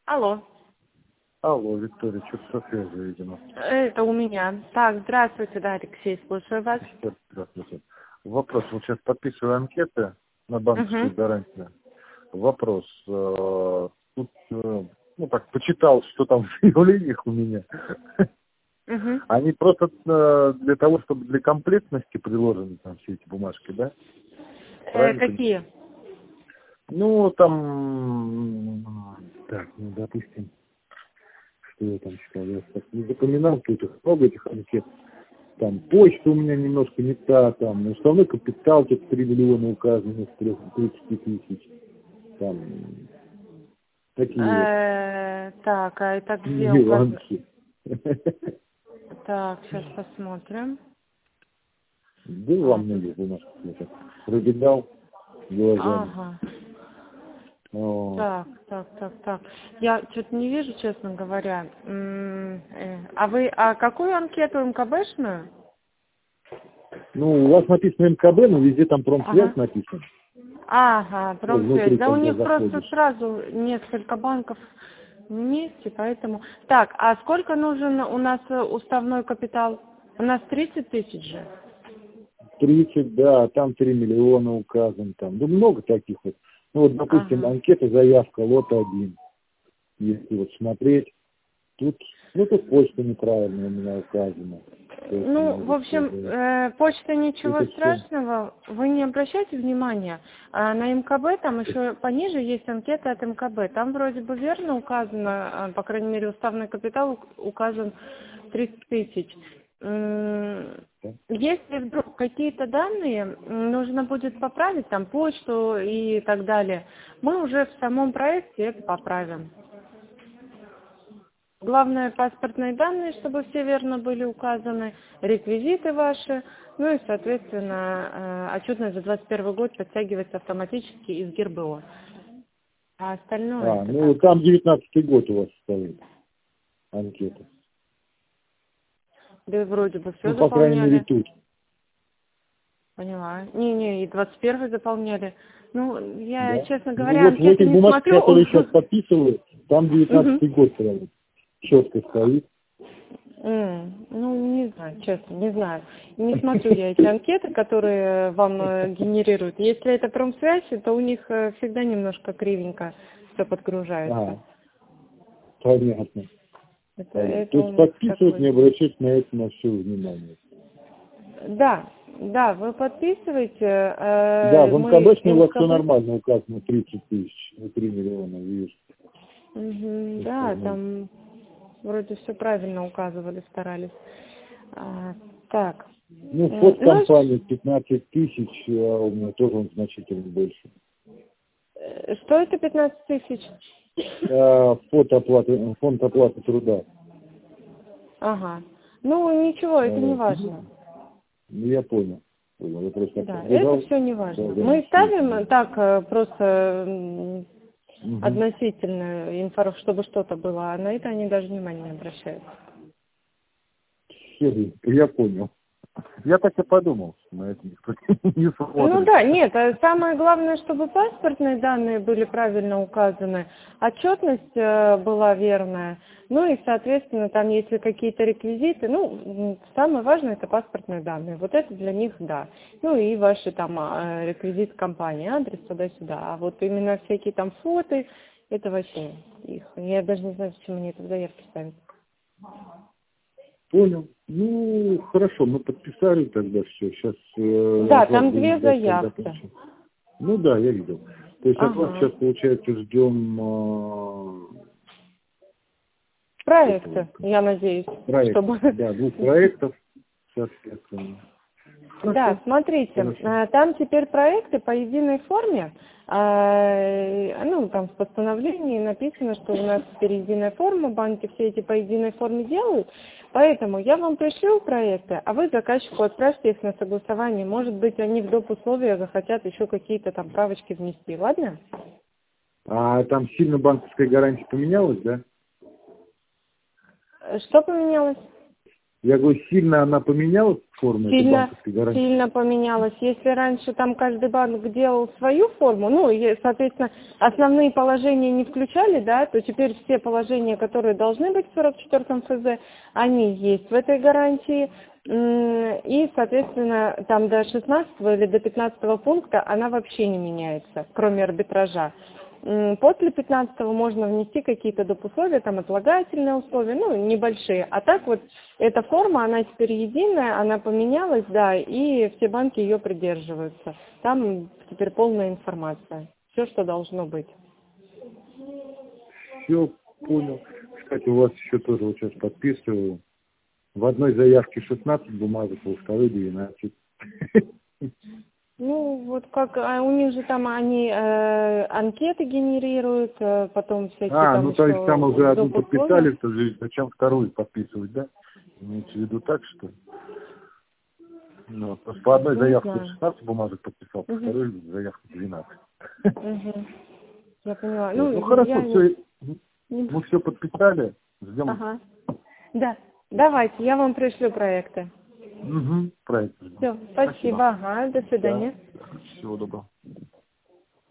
Алло. Алло, Виктория, что-то со связью, видимо. Это у меня. Так, здравствуйте, да, Алексей, слушаю вас. Здравствуйте. Вопрос. Вот сейчас подписываю анкеты на банковскую гарантию. Вопрос. Тут, ну так, почитал, что там в заявлениях у меня. Они просто для того, чтобы для комплектности приложены там все эти бумажки, да? Какие? Ну, там, так, ну, допустим, что я там читал, я так не запоминал, тут их много этих анкет. Там почта у меня немножко не та, там уставной капитал, тут 3 миллиона указано из 30 тысяч. Там такие Так, а это где указано? нюансы. Так, сейчас посмотрим. Был во многих бумажках, я так пробегал глазами. Ага. Так. Я что-то не вижу, честно говоря. А вы какую анкету, МКБшную? Ну, у вас написано МКБ, но везде там промсвязь написано. Ага, промсвязь. Да у них просто заходишь. сразу несколько банков вместе, поэтому... Так, а сколько нужен у нас уставной капитал? У нас 30 тысяч же. 30, да, там 3 миллиона указан, там, ну, много таких вот. Ну, вот, допустим, анкета, заявка, лот 1. Если вот смотреть, тут почта неправильно у меня указана. Ну, в общем, почта ничего страшного, вы не обращайте внимания. На МКБ там еще пониже есть анкета от МКБ. Там вроде бы верно указано, по крайней мере, уставный капитал указан 30 тысяч. Если вдруг какие-то данные нужно будет поправить, там почту и так далее, мы уже в самом проекте это поправим. Главное, паспортные данные, чтобы все верно были указаны, реквизиты ваши, ну и, соответственно, отчетность за 2021 год подтягивается автоматически из ГИРБО. А остальное... ну так. Там 19-й год у вас стоит анкета. Да вроде бы все заполняли. По крайней мере, тут. Поняла. Не, и 21-й заполняли. Ну, я, да? честно говоря, вот в этих бумажках, которые сейчас подписываю, там 19-й год прям четко стоит. Ну, не знаю, честно, не знаю. Не смотрю я эти анкеты, которые вам генерируют. Если это промсвязь, то у них всегда немножко кривенько все подгружается. Понятно. То есть подписывать, не обращать на это на все внимание. Да, вы подписываете. Да, в МКБшной у вас все нормально указано, 30 тысяч, 3 миллиона, видишь. Да, там вроде все правильно указывали, старались. Так. Ну, фонд компании 15 тысяч, а у меня тоже он значительно больше. Что это 15 тысяч? Фонд оплаты труда. Ага. Ну, ничего, это не важно. Ну, я понял. Я просто это все не важно. Мы ставим так просто относительно инфо, чтобы что-то было, а на это они даже внимания не обращают. Я понял. Я так и подумал, что на это никто не смотрит. Ну да, нет, самое главное, чтобы паспортные данные были правильно указаны, отчетность была верная, ну и, соответственно, там если какие-то реквизиты, ну, самое важное это паспортные данные, вот это для них да. Ну и ваши там реквизиты компании, адрес туда-сюда, а вот именно всякие там фото, это вообще их. Я даже не знаю, зачем они это в заявке ставят. Понял. Ну, хорошо, мы подписали тогда все. Сейчас. Да, там 2 заявки. Ну да, я видел. То есть от вас сейчас, получается, ждем проекты, я надеюсь. Чтобы... Да, 2 проектов, соответственно. Да, смотрите, там теперь проекты по единой форме, ну, там в постановлении написано, что у нас теперь единая форма, банки все эти по единой форме делают, поэтому я вам пришлю проекты, а вы заказчику отправьте их на согласование, может быть, они в доп. Условия захотят еще какие-то там правочки внести, ладно? А там сильно банковская гарантия поменялась, да? Что поменялось? Я говорю, сильно она поменялась, форма этой банковской гарантии? Сильно поменялась. Если раньше там каждый банк делал свою форму, ну, и, соответственно, основные положения не включали, да, то теперь все положения, которые должны быть в 44-м ФЗ, они есть в этой гарантии. И, соответственно, там до 16 или до 15 пункта она вообще не меняется, кроме арбитража. После 15-го можно внести какие-то доп. Условия, там отлагательные условия, ну, небольшие. А так вот, эта форма, она теперь единая, она поменялась, да, и все банки ее придерживаются. Там теперь полная информация. Все, что должно быть. Все, понял. Кстати, у вас еще тоже вот сейчас подписываю. В одной заявке 16 бумажек, во второй 12. Ну, вот как, у них же там они анкеты генерируют, потом всякие там Ну то есть там уже одну доп. подписали, то есть зачем вторую подписывать, да? Имеется в виду так, что... Ну, просто по одной заявке 16 бумажек подписал, по второй заявке 12. Я поняла. Ну хорошо, все, мы все подписали, ждем. Ага. Да, давайте, я вам пришлю проекты. Проект. Все, спасибо. Ага, до свидания. Да. Всего доброго.